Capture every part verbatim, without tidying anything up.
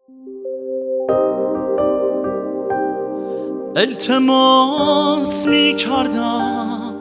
التماس می کردم،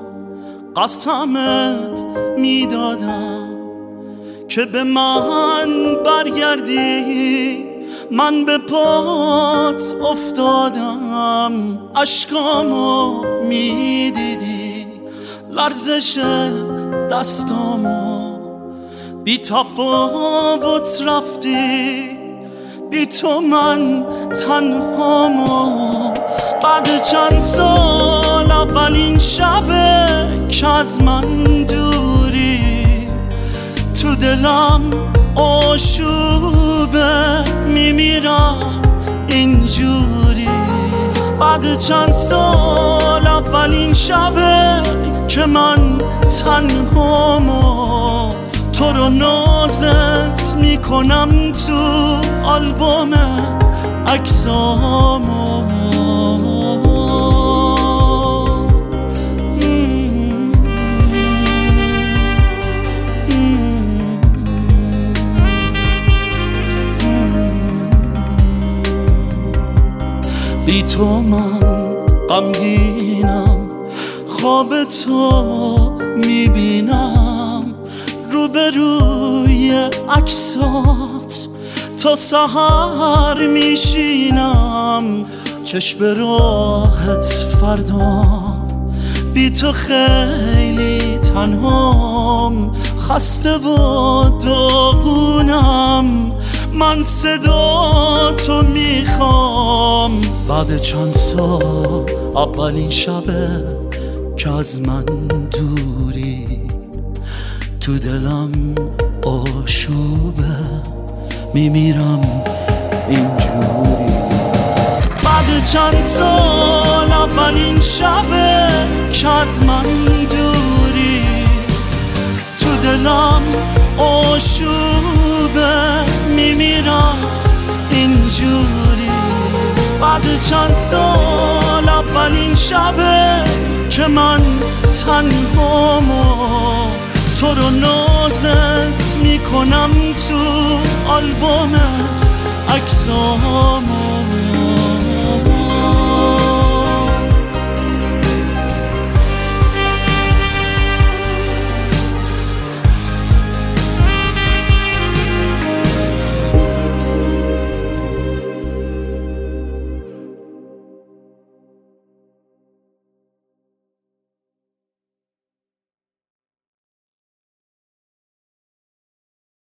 قسمت می دادم که به من برگردی. من به پات افتادم، اشکامو می دیدی، لرزش دستامو. بی تفاوت رفتی، بی تو من تنهامو. بعد چند سال اولین شبه که از من دوری، تو دلم آشوبه، میمیرم اینجوری. بعد چند سال اولین شبه که من تنهامو، تو رو نازت میکنم تو آلبوم عکسامو. بی تو من غمگینم، خواب تو میبینم، روبروی عکسات تا سحر میشینم. چشم راحت فردا، بی تو خیلی تنهام، خسته و داغونم. من صدا تو میخوام. بعد چند سال اولین شبه که از من دوری، تو دلم آشوبه، میمیرم اینجوری. بعد چند سال اولین شبه که از من دوری، تو دلم آشوبه، میمیرم اینجوری. بعد چند سال اولین شبه که من تنهامو، تو رو نازت میکنم تو آلبوم عکسامو.